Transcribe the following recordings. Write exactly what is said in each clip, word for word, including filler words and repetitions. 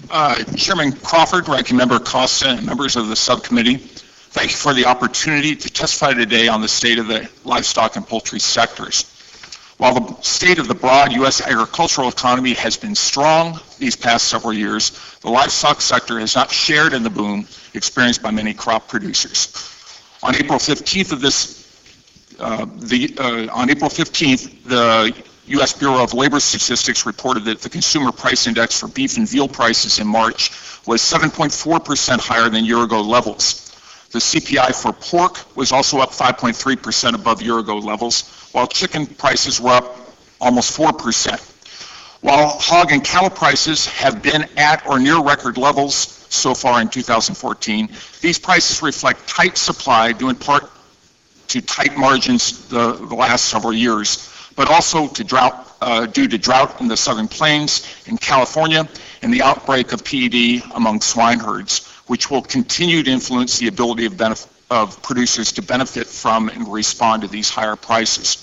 Uh, Chairman Crawford, Ranking Member Costa, and members of the subcommittee, thank you for the opportunity to testify today on the state of the livestock and poultry sectors. While the state of the broad U S agricultural economy has been strong these past several years, the livestock sector has not shared in the boom experienced by many crop producers. On April fifteenth of this, uh, the uh, on April fifteenth, the U S Bureau of Labor Statistics reported that the consumer price index for beef and veal prices in March was seven point four percent higher than year-ago levels. The C P I for pork was also up five point three percent above year-ago levels, while chicken prices were up almost four percent. While hog and cattle prices have been at or near record levels so far in two thousand fourteen, these prices reflect tight supply due in part to tight margins the, the last several years, but also to drought, uh, due to drought in the southern plains in California and the outbreak of P E D among swine herds, which will continue to influence the ability of, benef- of producers to benefit from and respond to these higher prices.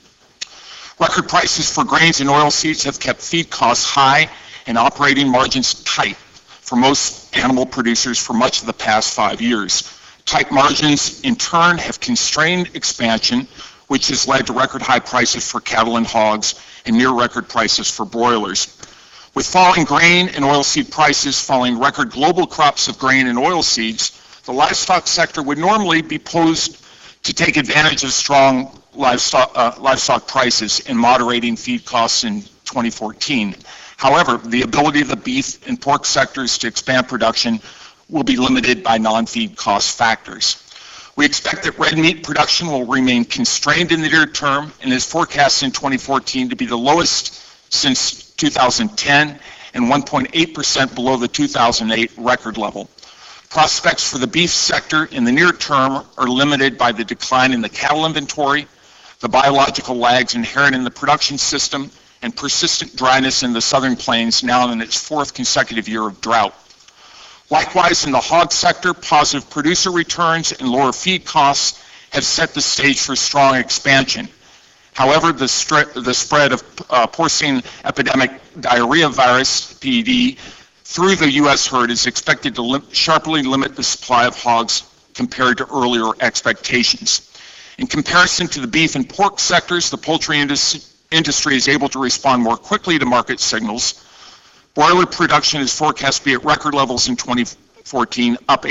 Record prices for grains and oilseeds have kept feed costs high and operating margins tight for most animal producers for much of the past five years. Tight margins, in turn, have constrained expansion, which has led to record high prices for cattle and hogs and near record prices for broilers. With falling grain and oilseed prices following record global crops of grain and oilseeds, the livestock sector would normally be posed to take advantage of strong livestock, uh, livestock prices and moderating feed costs in twenty fourteen. However, the ability of the beef and pork sectors to expand production will be limited by non-feed cost factors. We expect that red meat production will remain constrained in the near term and is forecast in twenty fourteen to be the lowest since two thousand ten and one point eight percent below the two thousand eight record level. Prospects for the beef sector in the near term are limited by the decline in the cattle inventory, the biological lags inherent in the production system, and persistent dryness in the southern plains now in its fourth consecutive year of drought. Likewise, in the hog sector, positive producer returns and lower feed costs have set the stage for strong expansion. However, the, stre- the spread of uh, porcine epidemic diarrhea virus, P E D, through the U S herd is expected to lim- sharply limit the supply of hogs compared to earlier expectations. In comparison to the beef and pork sectors, the poultry indus- industry is able to respond more quickly to market signals. Broiler production is forecast to be at record levels in twenty fourteen, up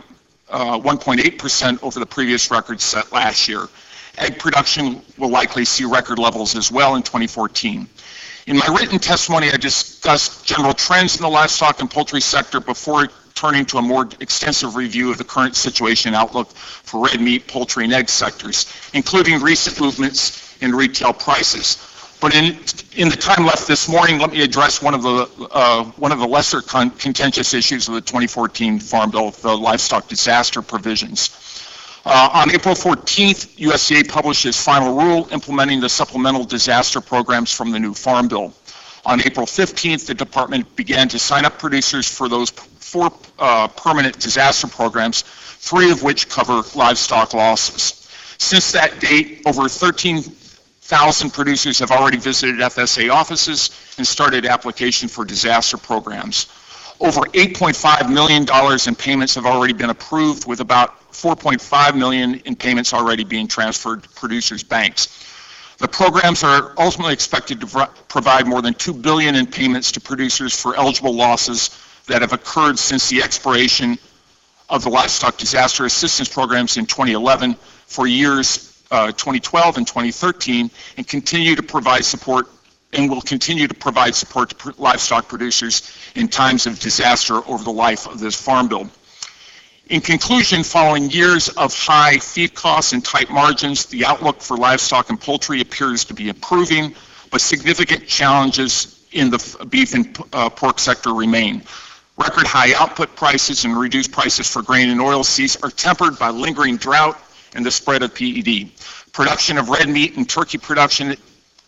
one point eight percent over the previous record set last year. Egg production will likely see record levels as well in twenty fourteen. In my written testimony, I discussed general trends in the livestock and poultry sector before turning to a more extensive review of the current situation and outlook for red meat, poultry, and egg sectors, including recent movements in retail prices. But in, in the time left this morning, let me address one of the uh, one of the lesser con- contentious issues of the twenty fourteen Farm Bill, the livestock disaster provisions. Uh, on April fourteenth, U S D A published its final rule implementing the supplemental disaster programs from the new Farm Bill. On April fifteenth, the department began to sign up producers for those four uh, permanent disaster programs, three of which cover livestock losses. Since that date, over thirteen thousand producers have already visited F S A offices and started application for disaster programs. Over eight point five million dollars in payments have already been approved, with about four point five million dollars in payments already being transferred to producers' banks. The programs are ultimately expected to pro- provide more than two billion dollars in payments to producers for eligible losses that have occurred since the expiration of the livestock disaster assistance programs in twenty eleven for years uh, twenty twelve and twenty thirteen, and continue to provide support and will continue to provide support to pr- livestock producers in times of disaster over the life of this Farm Bill. In conclusion, following years of high feed costs and tight margins, the outlook for livestock and poultry appears to be improving, but significant challenges in the f- beef and uh, pork sector remain. Record high output prices and reduced prices for grain and oilseeds are tempered by lingering drought and the spread of P E D. Production of red meat and turkey production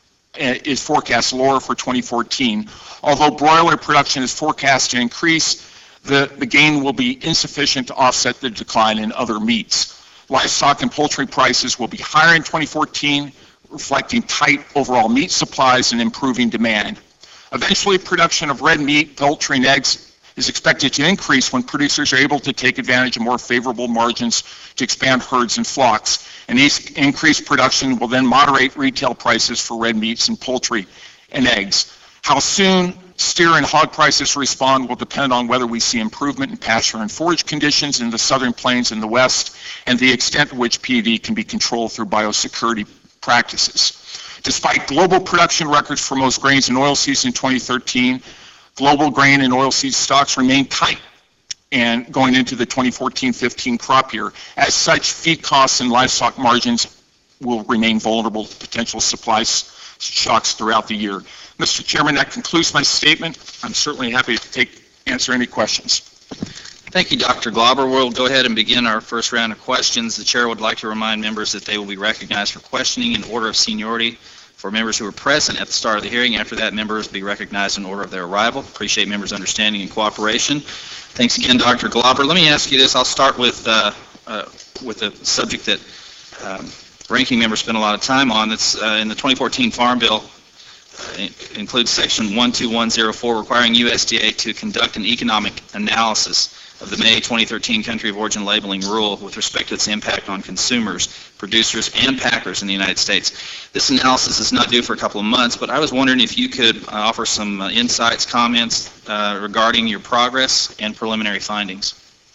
is forecast lower for twenty fourteen. Although broiler production is forecast to increase, the, the gain will be insufficient to offset the decline in other meats. Livestock and poultry prices will be higher in twenty fourteen, reflecting tight overall meat supplies and improving demand. Eventually, production of red meat, poultry, and eggs is expected to increase when producers are able to take advantage of more favorable margins to expand herds and flocks. And these increased production will then moderate retail prices for red meats and poultry and eggs. How soon steer and hog prices respond will depend on whether we see improvement in pasture and forage conditions in the southern plains and the west, and the extent to which P E D can be controlled through biosecurity practices. Despite global production records for most grains and oilseeds in twenty thirteen, global grain and oilseed stocks remain tight and going into the twenty fourteen fifteen crop year. As such, feed costs and livestock margins will remain vulnerable to potential supply shocks throughout the year. Mister Chairman, that concludes my statement. I'm certainly happy to take answer any questions. Thank you, Doctor Glauber. We'll go ahead and begin our first round of questions. The chair would like to remind members that they will be recognized for questioning in order of seniority for members who are present at the start of the hearing. After that, members will be recognized in order of their arrival. Appreciate members' understanding and cooperation. Thanks again, Doctor Glauber. Let me ask you this. I'll start with uh, uh, with a subject that um, ranking members spent a lot of time on. That's uh, in the twenty fourteen Farm Bill. Uh, includes Section one two one zero four requiring U S D A to conduct an economic analysis of the May twenty thirteen country of origin labeling rule with respect to its impact on consumers, producers, and packers in the United States. This analysis is not due for a couple of months, but I was wondering if you could uh, offer some uh, insights, comments uh, regarding your progress and preliminary findings.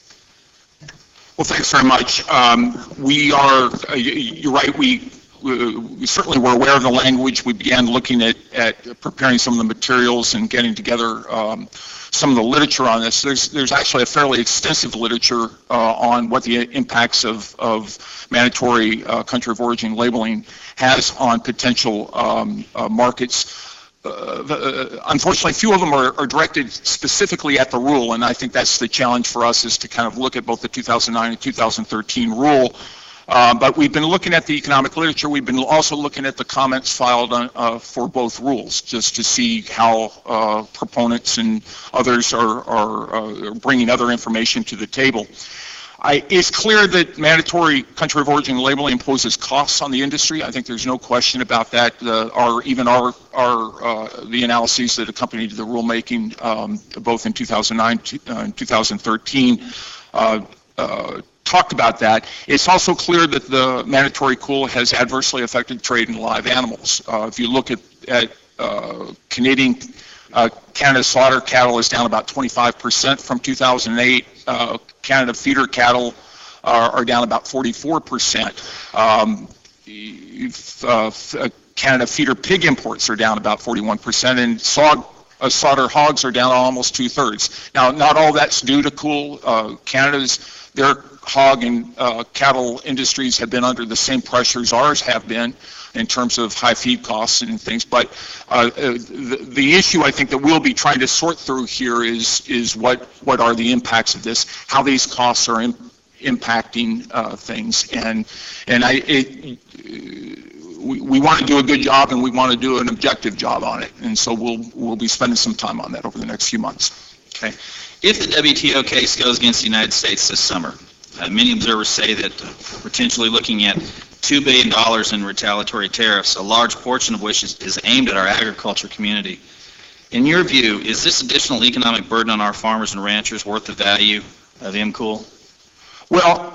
Well, thanks very much. Um, we are, uh, you're right, we we certainly were aware of the language. We began looking at, at preparing some of the materials and getting together um, some of the literature on this. There's there's actually a fairly extensive literature uh, on what the impacts of, of mandatory uh, country of origin labeling has on potential um, uh, markets. Uh, the, uh, unfortunately, few of them are, are directed specifically at the rule, and I think that's the challenge for us, is to kind of look at both the two thousand nine and two thousand thirteen rule. Uh, but we've been looking at the economic literature. We've been also looking at the comments filed on, uh, for both rules, just to see how uh, proponents and others are, are uh, bringing other information to the table. I, it's clear that mandatory country of origin labeling imposes costs on the industry. I think there's no question about that. Uh, our, even our, our uh, the analyses that accompanied the rulemaking, um, both in two thousand nine and two thousand thirteen, uh, uh, talked about that. It's also clear that the mandatory cool has adversely affected trade in live animals. Uh, if you look at, at uh, Canadian uh, Canada slaughter cattle is down about twenty-five percent from two thousand eight. Uh, Canada feeder cattle are, are down about forty-four percent. Um, if, uh, Canada feeder pig imports are down about forty-one percent, and sod, uh, slaughter hogs are down almost two-thirds. Now, not all that's due to cool. Uh, Canada's, their hog and uh, cattle industries have been under the same pressures ours have been in terms of high feed costs and things. But uh, the, the issue I think that we'll be trying to sort through here is is what what are the impacts of this, how these costs are in, impacting uh, things, and and I it, we, we want to do a good job, and we want to do an objective job on it, and so we'll we'll be spending some time on that over the next few months. Okay. If the W T O case goes against the United States this summer, uh, many observers say that uh, potentially looking at two billion dollars in retaliatory tariffs, a large portion of which is, is aimed at our agriculture community. In your view, is this additional economic burden on our farmers and ranchers worth the value of M cool? Well,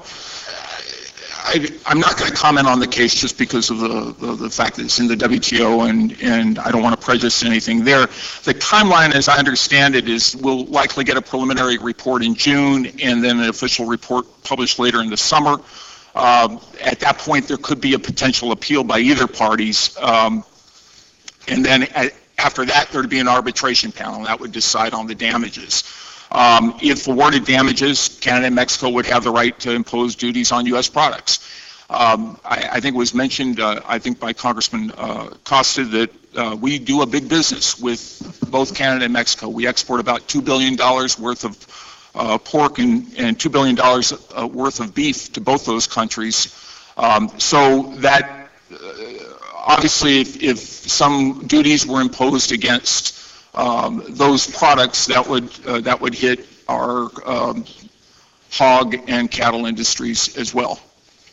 I, I'm not going to comment on the case just because of the, the, the fact that it's in the W T O, and, and I don't want to prejudice anything there. The timeline, as I understand it, is we'll likely get a preliminary report in June and then an official report published later in the summer. Um, at that point, there could be a potential appeal by either parties. Um, and then at, after that, there would be an arbitration panel that would decide on the damages. Um, if awarded damages, Canada and Mexico would have the right to impose duties on U S products. Um, I, I think it was mentioned, uh, I think by Congressman uh, Costa, that uh, we do a big business with both Canada and Mexico. We export about two billion dollars worth of uh, pork and, and two billion dollars uh, worth of beef to both those countries. Um, so that, uh, obviously, if, if some duties were imposed against Um, those products, that would uh, that would hit our um, hog and cattle industries as well.